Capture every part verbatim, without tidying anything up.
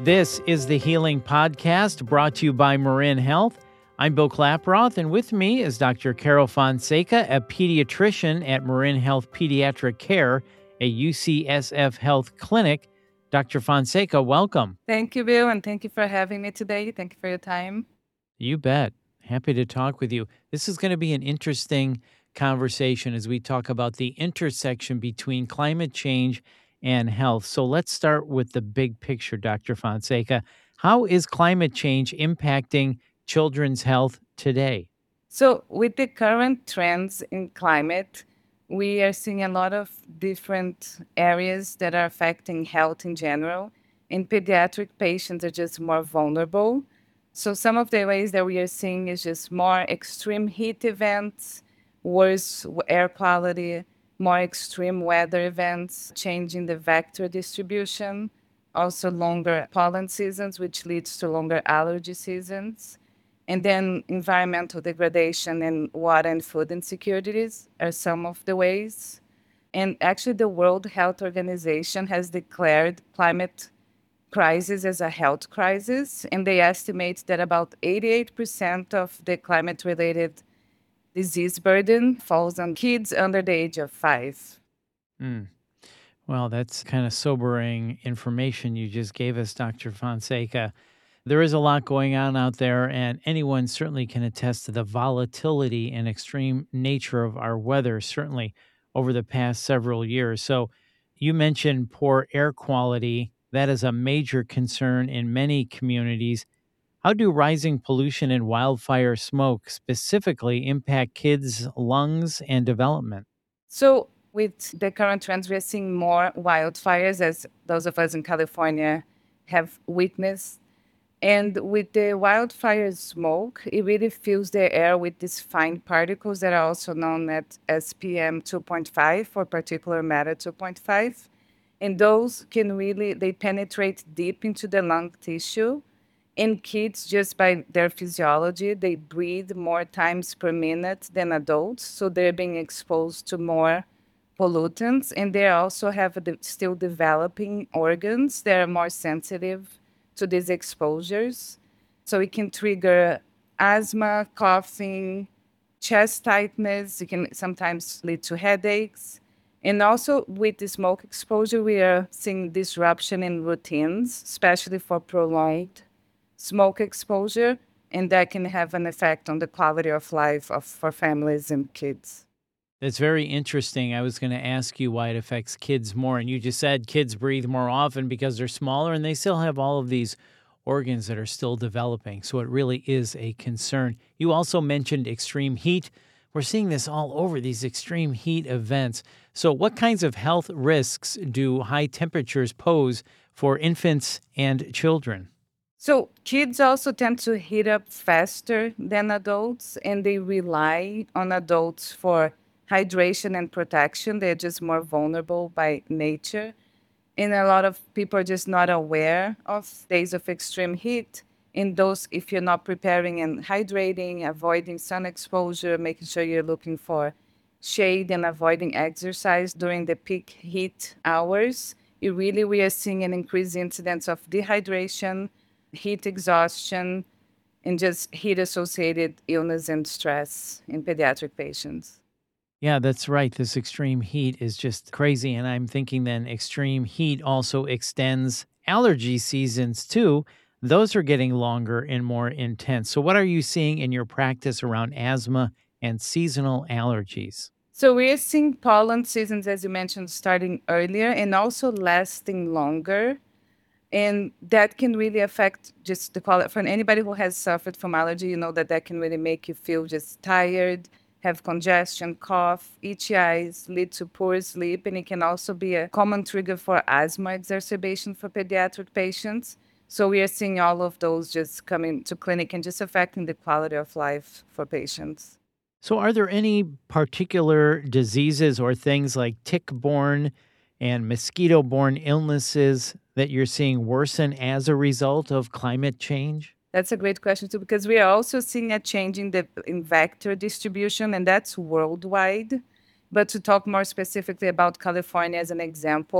This is the Healing Podcast brought to you by Marin Health. I'm Bill Klaproth, and with me is Doctor Carol Fonseca, a pediatrician at Marin Health Pediatric Care, a U C S F Health clinic. Doctor Fonseca, welcome. Thank you, Bill, and thank you for having me today. Thank you for your time. You bet. Happy to talk with you. This is going to be an interesting conversation as we talk about the intersection between climate change and health. So let's start with the big picture, Doctor Fonseca. How is climate change impacting children's health today? So, with the current trends in climate, we are seeing a lot of different areas that are affecting health in general. And pediatric patients are just more vulnerable. So, some of the ways that we are seeing is just more extreme heat events, worse w- air quality, more extreme weather events, changing the vector distribution, also longer pollen seasons, which leads to longer allergy seasons. And then environmental degradation and water and food insecurities are some of the ways. And actually, the World Health Organization has declared climate crisis as a health crisis, and they estimate that about eighty-eight percent of the climate related disease burden falls on kids under the age of five. Mm. Well, that's kind of sobering information you just gave us, Doctor Fonseca. There is a lot going on out there, and anyone certainly can attest to the volatility and extreme nature of our weather, certainly over the past several years. So, you mentioned poor air quality. That is a major concern in many communities. How do rising pollution and wildfire smoke specifically impact kids' lungs and development? So, with the current trends, we're seeing more wildfires, as those of us in California have witnessed. And with the wildfire smoke, it really fills the air with these fine particles that are also known at as P M two point five or particulate matter two point five. And those can really, they penetrate deep into the lung tissue. In kids, just by their physiology, they breathe more times per minute than adults. So they're being exposed to more pollutants. And they also have the, still developing organs that are more sensitive to these exposures. So it can trigger asthma, coughing, chest tightness. It can sometimes lead to headaches. And also with the smoke exposure, we are seeing disruption in routines, especially for prolonged smoke exposure. And that can have an effect on the quality of life of, for families and kids. That's very interesting. I was going to ask you why it affects kids more. And you just said kids breathe more often because they're smaller and they still have all of these organs that are still developing. So it really is a concern. You also mentioned extreme heat. We're seeing this all over, these extreme heat events. So, what kinds of health risks do high temperatures pose for infants and children? So kids also tend to heat up faster than adults, and they rely on adults for hydration and protection. They're just more vulnerable by nature. And a lot of people are just not aware of days of extreme heat. In those, if you're not preparing and hydrating, avoiding sun exposure, making sure you're looking for shade and avoiding exercise during the peak heat hours, you really we are seeing an increased incidence of dehydration, heat exhaustion, and just heat associated illness and stress in pediatric patients. Yeah, that's right. This extreme heat is just crazy. And I'm thinking then extreme heat also extends allergy seasons too. Those are getting longer and more intense. So, what are you seeing in your practice around asthma and seasonal allergies? So we are seeing pollen seasons, as you mentioned, starting earlier and also lasting longer. And that can really affect just the quality. For anybody who has suffered from allergy, you know that that can really make you feel just tired, have congestion, cough, itchy eyes, lead to poor sleep. And it can also be a common trigger for asthma exacerbation for pediatric patients. So we are seeing all of those just coming to clinic and just affecting the quality of life for patients. So, are there any particular diseases or things like tick borne and mosquito borne illnesses that you're seeing worsen as a result of climate change? That's a great question too, because we are also seeing a change in the in vector distribution, and that's worldwide. But to talk more specifically about California as an example,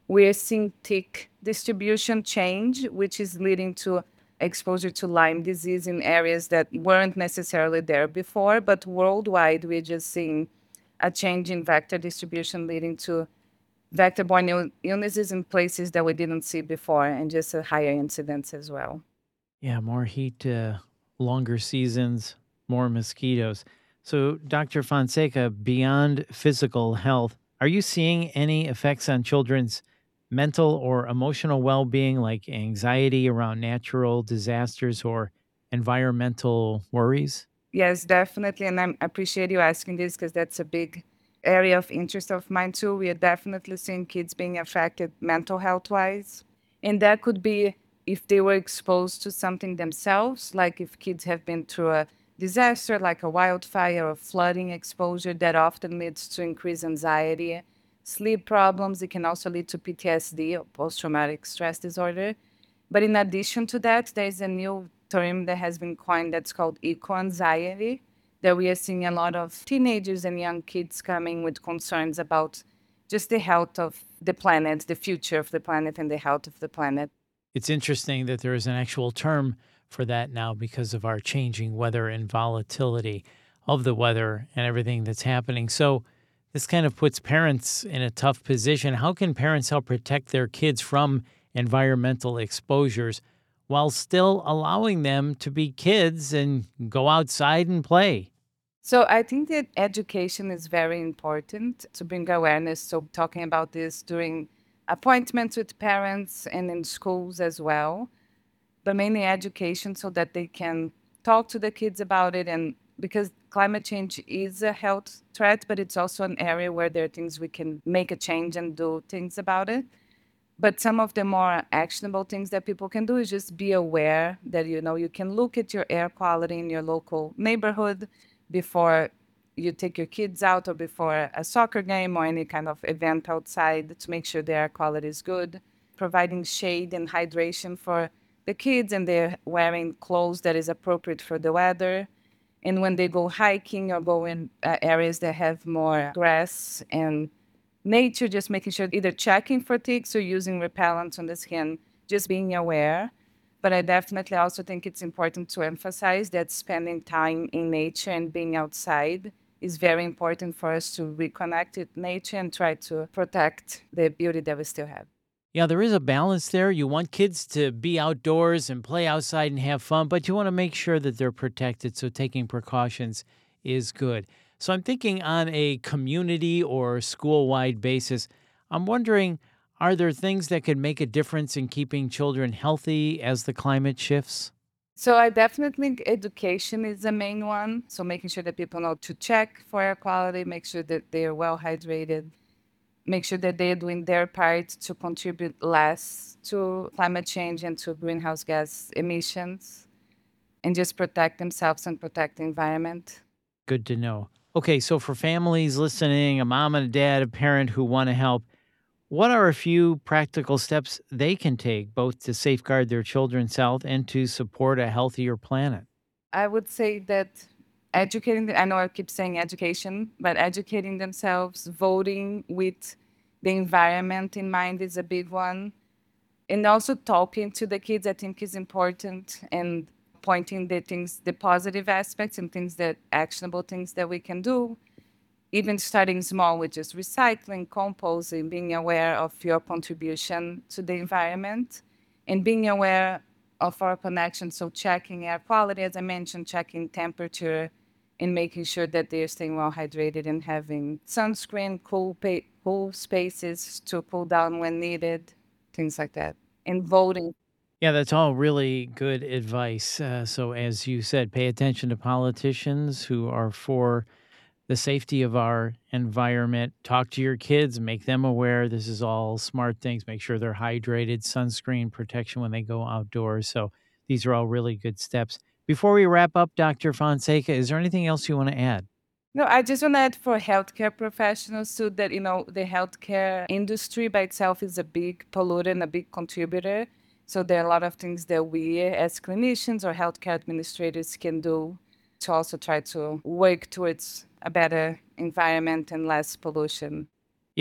we're seeing tick distribution change, which is leading to exposure to Lyme disease in areas that weren't necessarily there before. But worldwide, we're just seeing a change in vector distribution leading to vector-borne Ill- illnesses in places that we didn't see before, and just a higher incidence as well. Yeah, more heat, uh, longer seasons, more mosquitoes. So, doctor Fonseca, beyond physical health, are you seeing any effects on children's mental or emotional well being, like anxiety around natural disasters or environmental worries? Yes, definitely. And I'm- I appreciate you asking this because that's a big area of interest of mine too. We are definitely seeing kids being affected mental health wise. And that could be if they were exposed to something themselves, like if kids have been through a disaster like a wildfire or flooding exposure, that often leads to increased anxiety, sleep problems. It can also lead to P T S D or post traumatic stress disorder. But in addition to that, there's a new term that has been coined that's called eco-anxiety, that we are seeing a lot of teenagers and young kids coming with concerns about just the health of the planet, the future of the planet, and the health of the planet. It's interesting that there is an actual term for that now because of our changing weather and volatility of the weather and everything that's happening. So, this kind of puts parents in a tough position. How can parents help protect their kids from environmental exposures while still allowing them to be kids and go outside and play? So I think that education is very important to bring awareness. So talking about this during appointments with parents and in schools as well, but mainly education so that they can talk to the kids about it. And because climate change is a health threat, but it's also an area where there are things we can make a change and do things about it. But some of the more actionable things that people can do is just be aware that, you know, you can look at your air quality in your local neighborhood before you take your kids out or before a soccer game or any kind of event outside to make sure the air quality is good, providing shade and hydration for the kids, and they're wearing clothes that is appropriate for the weather. And when they go hiking or go in uh, areas that have more grass and nature, just making sure either checking for ticks or using repellents on the skin, just being aware. But I definitely also think it's important to emphasize that spending time in nature and being outside is very important for us to reconnect with nature and try to protect the beauty that we still have. Yeah, there is a balance there. You want kids to be outdoors and play outside and have fun, but you want to make sure that they're protected. So taking precautions is good. So I'm thinking on a community or school wide basis, I'm wondering, are there things that could make a difference in keeping children healthy as the climate shifts? So I definitely think education is the main one. So making sure that people know to check for air quality, make sure that they are well hydrated, make sure that they're doing their part to contribute less to climate change and to greenhouse gas emissions, and just protect themselves and protect the environment. Good to know. Okay, so for families listening, a mom and a dad, a parent who want to help, what are a few practical steps they can take both to safeguard their children's health and to support a healthier planet? I would say that educating, the, I know I keep saying education, but educating themselves, voting with the environment in mind is a big one. And also talking to the kids, I think is important, and pointing the things, the positive aspects and things that actionable things that we can do. Even starting small with just recycling, composting, being aware of your contribution to the environment and being aware of our connection. So checking air quality, as I mentioned, checking temperature and making sure that they're staying well hydrated and having sunscreen, cool, pa- cool spaces to cool down when needed, things like that. And voting. Yeah, that's all really good advice. Uh, so, as you said, pay attention to politicians who are for the safety of our environment. Talk to your kids, make them aware. This is all smart things. Make sure they're hydrated, sunscreen protection when they go outdoors. So, these are all really good steps. Before we wrap up, doctor Fonseca, is there anything else you want to add? No, I just want to add for healthcare professionals too that, you know, the healthcare industry by itself is a big polluter and a big contributor. So there are a lot of things that we as clinicians or healthcare administrators can do to also try to work towards a better environment and less pollution.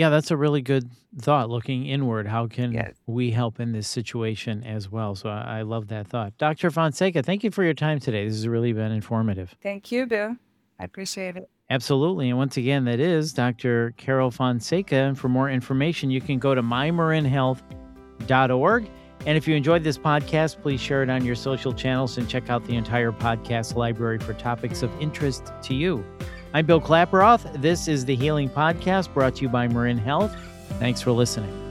Yeah, that's a really good thought, looking inward. How can Yes. we help in this situation as well? So I, I love that thought. doctor Fonseca, thank you for your time today. This has really been informative. Thank you, Bill. I appreciate it. Absolutely. And once again, that is doctor Carol Fonseca. And for more information, you can go to my marin health dot org. And if you enjoyed this podcast, please share it on your social channels and check out the entire podcast library for topics of interest to you. I'm Bill Klaproth. This is the Healing Podcast brought to you by Marin Health. Thanks for listening.